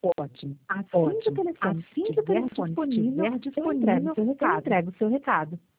Ótimo. Assim que o telefone estiver disponível, eu entrego o seu recado.